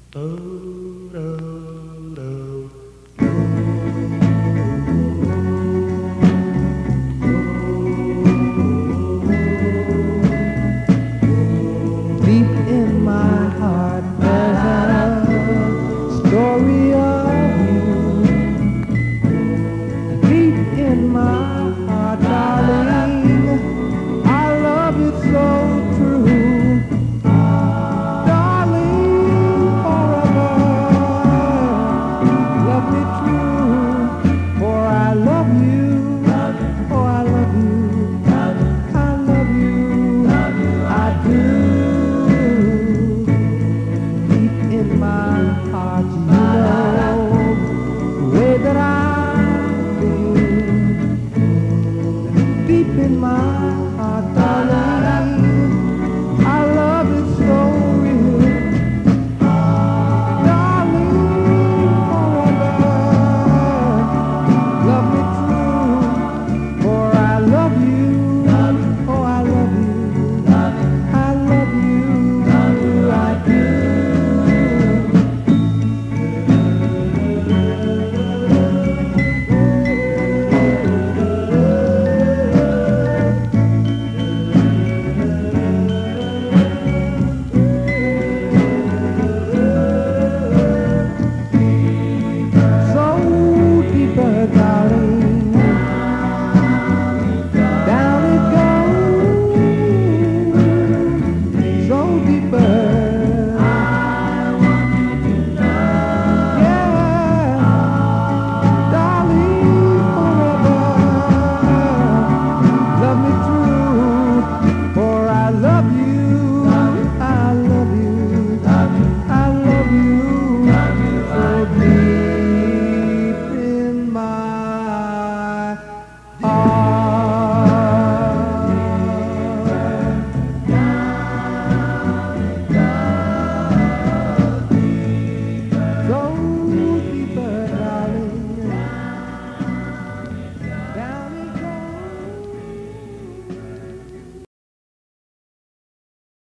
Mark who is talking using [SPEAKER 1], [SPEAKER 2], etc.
[SPEAKER 1] Oh, oh, oh. Deep in my heart there's a story of you. Deep in my heart, darling, I love you so true. Darling, forever, love me true. For I love you, oh I love you, I love you, I do. Deep in my heart,